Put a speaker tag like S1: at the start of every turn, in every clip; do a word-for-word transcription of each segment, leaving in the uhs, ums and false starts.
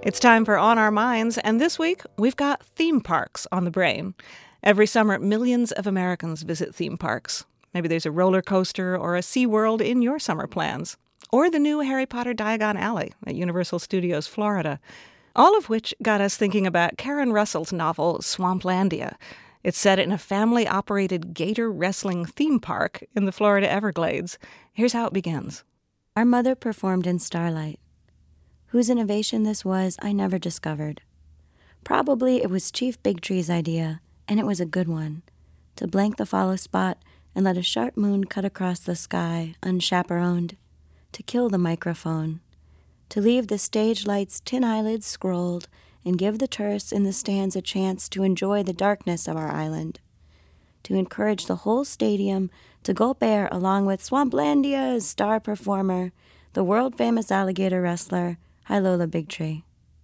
S1: It's time for On Our Minds, and this week we've got theme parks on the brain. Every summer, millions of Americans visit theme parks. Maybe there's a roller coaster or a SeaWorld in your summer plans. Or the new Harry Potter Diagon Alley at Universal Studios Florida. All of which got us thinking about Karen Russell's novel, Swamplandia. It's set in a family-operated gator wrestling theme park in the Florida Everglades. Here's how it begins.
S2: Our mother performed in Starlight. Whose innovation this was, I never discovered. Probably it was Chief Bigtree's idea, and it was a good one, to blank the follow spot and let a sharp moon cut across the sky, unchaperoned, to kill the microphone, to leave the stage lights' tin eyelids scrolled and give the tourists in the stands a chance to enjoy the darkness of our island, to encourage the whole stadium to gulp air along with Swamplandia's star performer, the world-famous alligator wrestler, Hilola Bigtree.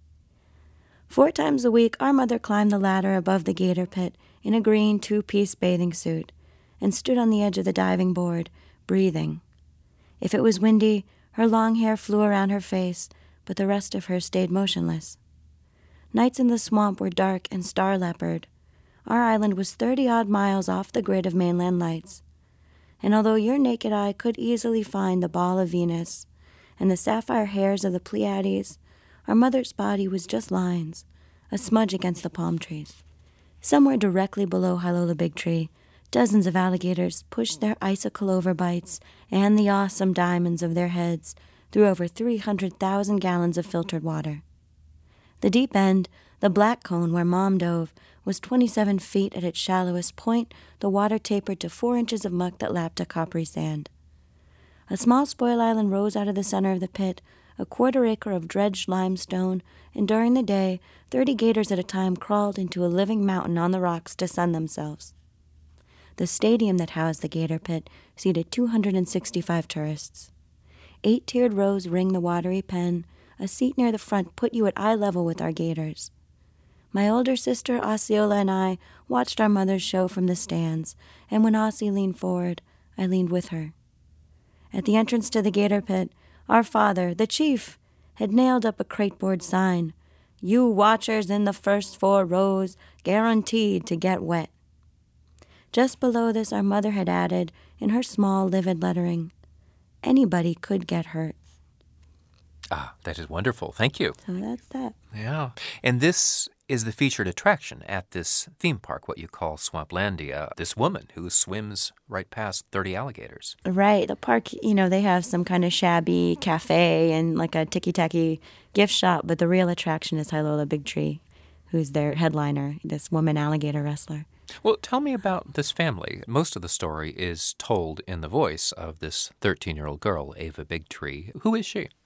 S2: Four times a week, our mother climbed the ladder above the gator pit in a green two-piece bathing suit and stood on the edge of the diving board, breathing. If it was windy, her long hair flew around her face, but the rest of her stayed motionless. Nights in the swamp were dark and star-leopard. Our island was thirty-odd miles off the grid of mainland lights. And although your naked eye could easily find the ball of Venus and the sapphire hairs of the Pleiades, our mother's body was just lines, a smudge against the palm trees. Somewhere directly below Hilola Bigtree, dozens of alligators pushed their icicle overbites and the awesome diamonds of their heads through over three hundred thousand gallons of filtered water. The deep end, the black cone where Mom dove, was twenty-seven feet at its shallowest point. The water tapered to four inches of muck that lapped a coppery sand. A small spoil island rose out of the center of the pit, a quarter acre of dredged limestone, and during the day, thirty gators at a time crawled into a living mountain on the rocks to sun themselves. The stadium that housed the gator pit seated two hundred sixty-five tourists. Eight-tiered rows ring the watery pen. A seat near the front put you at eye level with our gators. My older sister, Osceola, and I watched our mother's show from the stands, and when Ossie leaned forward, I leaned with her. At the entrance to the gator pit, our father, the chief, had nailed up a crateboard sign, "You watchers in the first four rows, guaranteed to get wet." Just below this, our mother had added, in her small, livid lettering, "Anybody could get hurt."
S3: Ah, that is wonderful. Thank you.
S2: So that's that.
S3: Yeah. And this is the featured attraction at this theme park, what you call Swamplandia, this woman who swims right past thirty alligators.
S2: Right. The park, you know, they have some kind of shabby cafe and like a ticky-tacky gift shop, but the real attraction is Hilola Bigtree, who's their headliner, this woman alligator wrestler.
S3: Well, tell me about this family. Most of the story is told in the voice of this thirteen-year-old girl, Ava Bigtree. Who is she?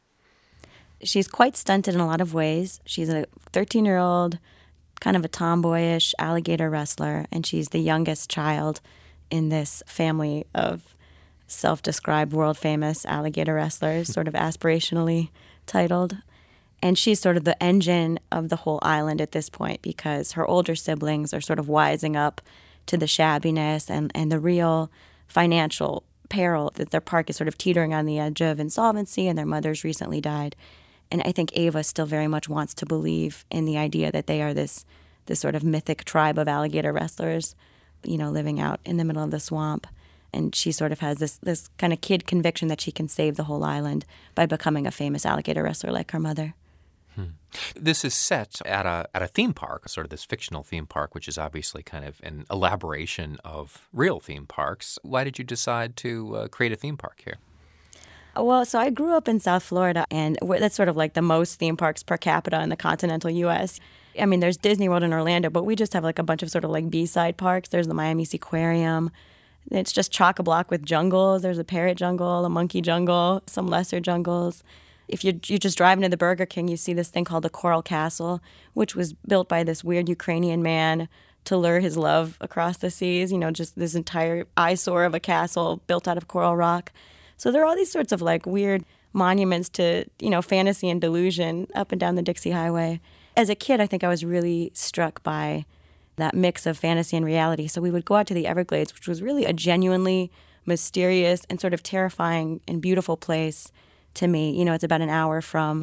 S2: She's quite stunted in a lot of ways. She's a thirteen-year-old, kind of a tomboyish alligator wrestler, and she's the youngest child in this family of self-described world-famous alligator wrestlers, sort of aspirationally titled. And she's sort of the engine of the whole island at this point because her older siblings are sort of wising up to the shabbiness and, and the real financial peril that their park is sort of teetering on the edge of insolvency, and their mothers recently died. And I think Ava still very much wants to believe in the idea that they are this this sort of mythic tribe of alligator wrestlers, you know, living out in the middle of the swamp. And she sort of has this, this kind of kid conviction that she can save the whole island by becoming a famous alligator wrestler like her mother.
S3: Hmm. This is set at a at a theme park, sort of this fictional theme park, which is obviously kind of an elaboration of real theme parks. Why did you decide to uh, create a theme park here?
S2: Well, so I grew up in South Florida, and that's sort of like the most theme parks per capita in the continental U S. I mean, there's Disney World in Orlando, but we just have like a bunch of sort of like B-side parks. There's the Miami Seaquarium. It's just chock-a-block with jungles. There's a parrot jungle, a monkey jungle, some lesser jungles. If you you just drive into the Burger King, you see this thing called the Coral Castle, which was built by this weird Ukrainian man to lure his love across the seas. You know, just this entire eyesore of a castle built out of coral rock. So there are all these sorts of like weird monuments to, you know, fantasy and delusion up and down the Dixie Highway. As a kid, I think I was really struck by that mix of fantasy and reality. So we would go out to the Everglades, which was really a genuinely mysterious and sort of terrifying and beautiful place to me. You know, it's about an hour from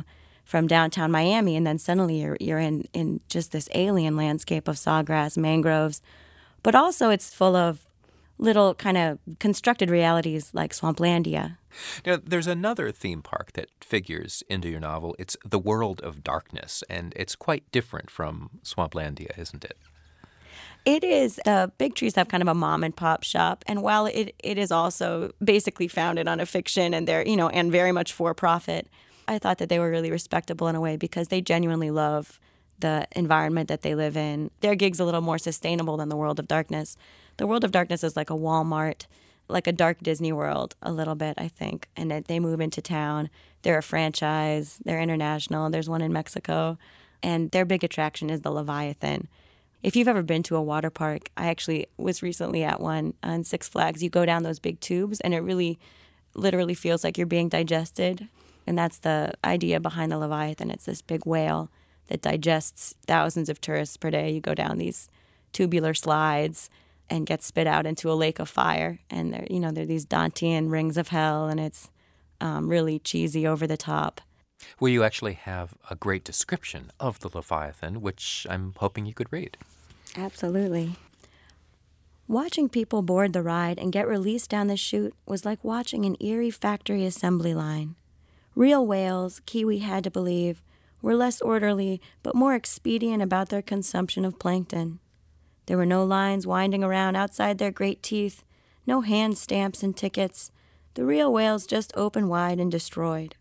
S2: from downtown Miami, and then suddenly you're, you're in, in just this alien landscape of sawgrass, mangroves. But also it's full of little kind of constructed realities like Swamplandia.
S3: Now, there's another theme park that figures into your novel. It's the World of Darkness, and it's quite different from Swamplandia, isn't it?
S2: It is. The Big Trees have kind of a mom and pop shop, and while it, it is also basically founded on a fiction and they're, you know, and very much for profit, I thought that they were really respectable in a way because they genuinely love the environment that they live in. Their gig's a little more sustainable than the World of Darkness. The World of Darkness is like a Walmart, like a dark Disney World a little bit, I think. And they move into town. They're a franchise. They're international. There's one in Mexico. And their big attraction is the Leviathan. If you've ever been to a water park, I actually was recently at one on Six Flags. You go down those big tubes, and it really literally feels like you're being digested. And that's the idea behind the Leviathan. It's this big whale that digests thousands of tourists per day. You go down these tubular slides and get spit out into a lake of fire. And there, you know, there are these Dantean rings of hell, and it's um, really cheesy, over the top.
S3: Well, you actually have a great description of the Leviathan, which I'm hoping you could read.
S2: Absolutely. Watching people board the ride and get released down the chute was like watching an eerie factory assembly line. Real whales, Kiwi had to believe, were less orderly but more expedient about their consumption of plankton. There were no lines winding around outside their great teeth, no hand stamps and tickets. The real whales just opened wide and destroyed.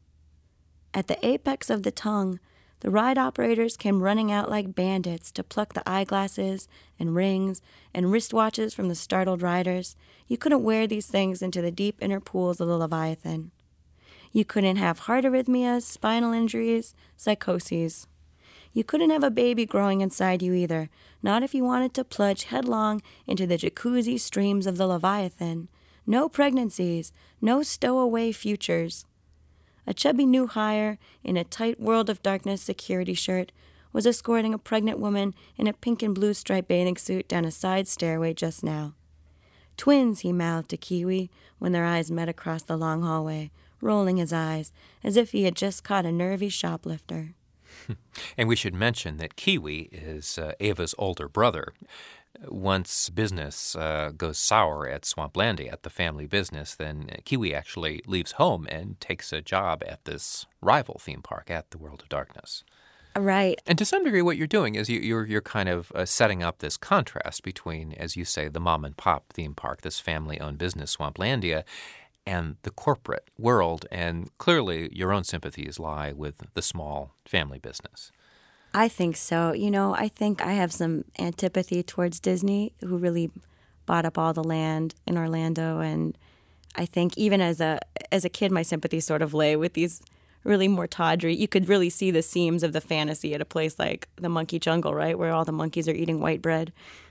S2: At the apex of the tongue, the ride operators came running out like bandits to pluck the eyeglasses and rings and wristwatches from the startled riders. You couldn't wear these things into the deep inner pools of the Leviathan. You couldn't have heart arrhythmias, spinal injuries, psychoses. You couldn't have a baby growing inside you either, not if you wanted to plunge headlong into the jacuzzi streams of the Leviathan. No pregnancies, no stowaway futures. A chubby new hire in a tight World of Darkness security shirt was escorting a pregnant woman in a pink and blue striped bathing suit down a side stairway just now. Twins, he mouthed to Kiwi when their eyes met across the long hallway, rolling his eyes as if he had just caught a nervy shoplifter.
S3: And we should mention that Kiwi is uh, Ava's older brother. Once business uh, goes sour at Swamplandia, at the family business, then Kiwi actually leaves home and takes a job at this rival theme park at the World of Darkness.
S2: Right.
S3: And to some degree, what you're doing is you, you're you're kind of uh, setting up this contrast between, as you say, the mom and pop theme park, this family-owned business, Swamplandia, and the corporate world. And clearly, your own sympathies lie with the small family business.
S2: I think so. You know, I think I have some antipathy towards Disney, who really bought up all the land in Orlando. And I think even as a as a kid, my sympathies sort of lay with these really more tawdry. You could really see the seams of the fantasy at a place like the Monkey Jungle, right, where all the monkeys are eating white bread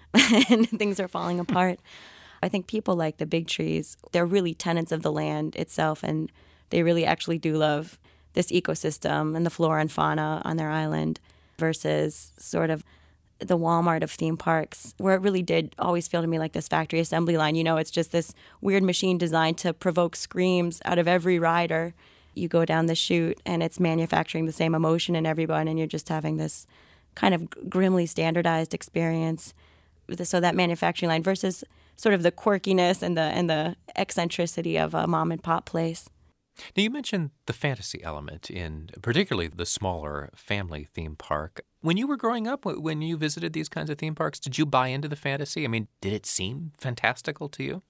S2: and things are falling apart. I think people like the Big Trees, they're really tenants of the land itself, and they really actually do love this ecosystem and the flora and fauna on their island, versus sort of the Walmart of theme parks, where it really did always feel to me like this factory assembly line. You know, it's just this weird machine designed to provoke screams out of every rider. You go down the chute, and it's manufacturing the same emotion in everyone, and you're just having this kind of grimly standardized experience. So that manufacturing line versus sort of the quirkiness and the and the eccentricity of a mom and pop place.
S3: Now, you mentioned the fantasy element in particularly the smaller family theme park. When you were growing up, when you visited these kinds of theme parks, did you buy into the fantasy? I mean, did it seem fantastical to you?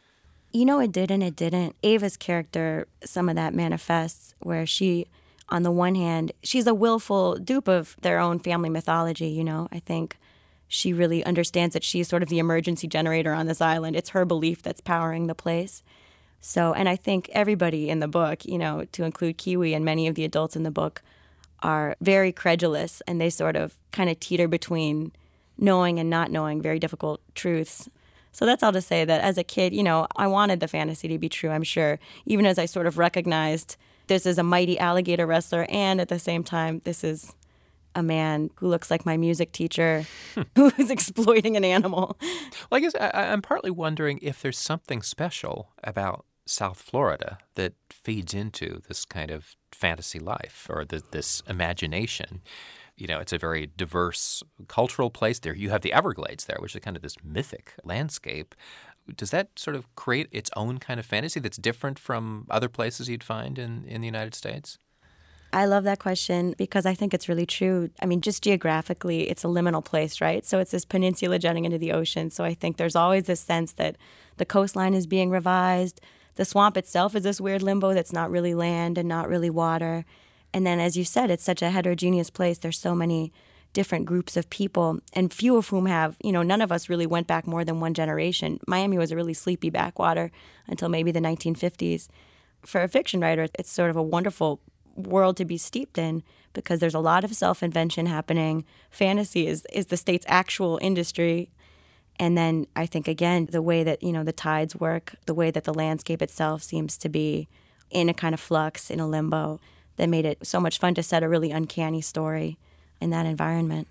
S2: You know, it did and it didn't. Ava's character, some of that manifests where she, on the one hand, she's a willful dupe of their own family mythology, you know. I think she really understands that she's sort of the emergency generator on this island. It's her belief that's powering the place. So, and I think everybody in the book, you know, to include Kiwi and many of the adults in the book, are very credulous, and they sort of kind of teeter between knowing and not knowing very difficult truths. So that's all to say that as a kid, you know, I wanted the fantasy to be true, I'm sure, even as I sort of recognized this is a mighty alligator wrestler, and at the same time, this is a man who looks like my music teacher who is exploiting an animal.
S3: Well, I guess I, I'm partly wondering if there's something special about South Florida that feeds into this kind of fantasy life or the, this imagination. You know, it's a very diverse cultural place. There you have the Everglades there, which is kind of this mythic landscape. Does that sort of create its own kind of fantasy that's different from other places you'd find in, in the United States?
S2: I love that question because I think it's really true. I mean, just geographically, it's a liminal place, right? So it's this peninsula jutting into the ocean. So I think there's always this sense that the coastline is being revised. The swamp itself is this weird limbo that's not really land and not really water. And then, as you said, it's such a heterogeneous place. There's so many different groups of people, and few of whom have, you know, none of us really went back more than one generation. Miami was a really sleepy backwater until maybe the nineteen fifties. For a fiction writer, it's sort of a wonderful world to be steeped in because there's a lot of self-invention happening. Fantasy is, is the state's actual industry. And then I think, again, the way that, you know, the tides work, the way that the landscape itself seems to be in a kind of flux, in a limbo, that made it so much fun to set a really uncanny story in that environment.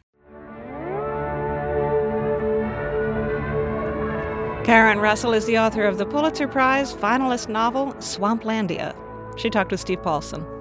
S1: Karen Russell is the author of the Pulitzer Prize finalist novel, Swamplandia. She talked with Steve Paulson.